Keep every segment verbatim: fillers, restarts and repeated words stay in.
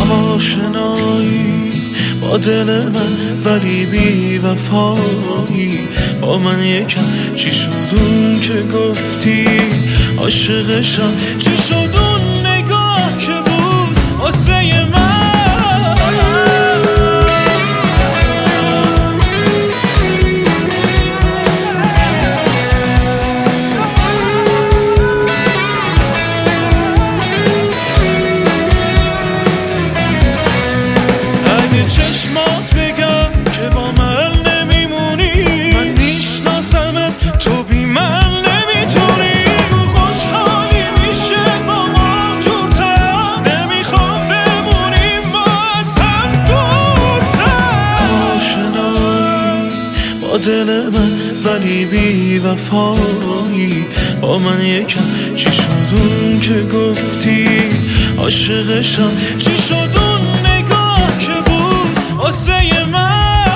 آشنایی با دل من ولی بی وفایی، با من یکم چی شد اون که گفتی عاشقشم، چی شد اون نگاه که بود واسه من. چشمات بگم که با من نمیمونی، من میشناسمت تو بی من نمیتونی. خوشحالی میشه با ما جورتر، نمیخوام بمونیم ما از هم دورتر. آشنایی با دل من ولی بی وفایی، با من یکم چی شد اون که گفتی عاشقشم، چی شد اون نگاه که بود واسه من.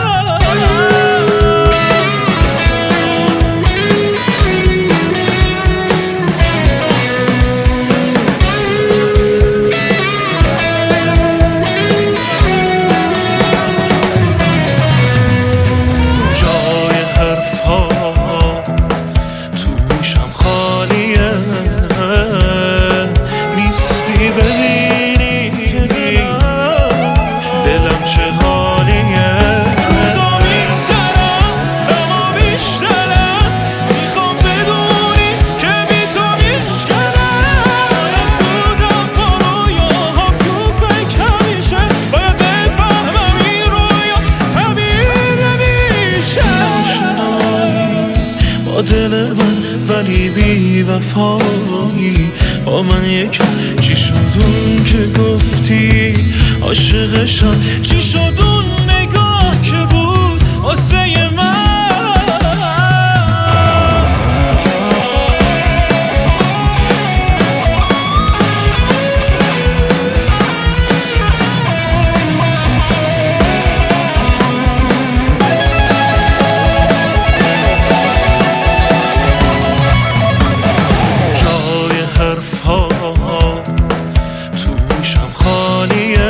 جای حرفا تو گوشم خالیه، نیستی ببینی دلم چه حالیه. روزا میگذرم غما بیشترم، میخوام بدونی که بی تو میشکنم. شاید بودم با رویاهام تو فکر همیشه، باید بفهمم این رویا تعبیر نمیشه. آشنایی با دل من ولی بی وفایی، با من یکم چی شد اون که گفتی عاشقشم، چی شد اون نگاه که بود واسه من. جای حرفا تو گوشم خالیه،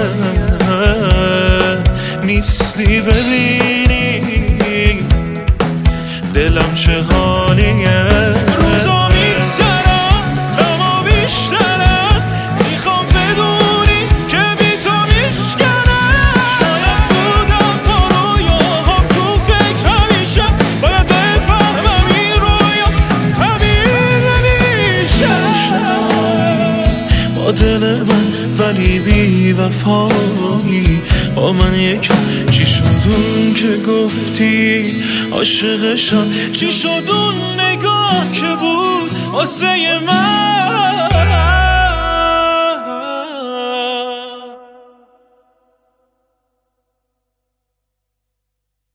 نیستی ببینی دلم چه حالیه. روزا میگذرم غما بیشترم، میخوام بدونی که بی تو میشکنم. شاید بودم با رویاهام تو فکر همیشه، باید بفهمم این رویا تعبیر نمیشه. با دل من ولی بی وفایی، با من یکم چی شد اون که گفتی عاشقشم، چی شد اون نگاه که بود واسه من.